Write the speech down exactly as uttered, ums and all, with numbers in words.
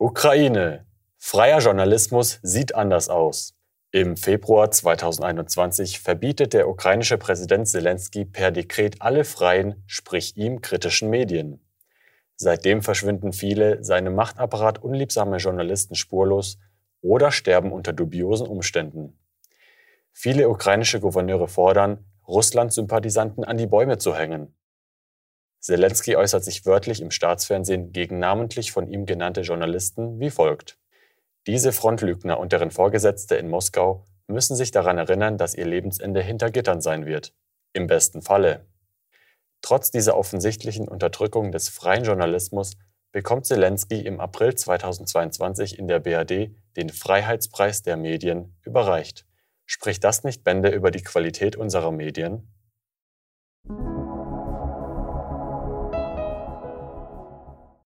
Ukraine. Freier Journalismus sieht anders aus. Im Februar zweitausendeinundzwanzig verbietet der ukrainische Präsident Selenskyj per Dekret alle freien, sprich ihm kritischen Medien. Seitdem verschwinden viele seinem Machtapparat unliebsame Journalisten spurlos oder sterben unter dubiosen Umständen. Viele ukrainische Gouverneure fordern, Russland-Sympathisanten an die Bäume zu hängen. Selenskyj äußert sich wörtlich im Staatsfernsehen gegen namentlich von ihm genannte Journalisten wie folgt: Diese Frontlügner und deren Vorgesetzte in Moskau müssen sich daran erinnern, dass ihr Lebensende hinter Gittern sein wird. Im besten Falle. Trotz dieser offensichtlichen Unterdrückung des freien Journalismus bekommt Selenskyj im April zweitausendzweiundzwanzig in der B R D den Freiheitspreis der Medien überreicht. Spricht das nicht Bände über die Qualität unserer Medien?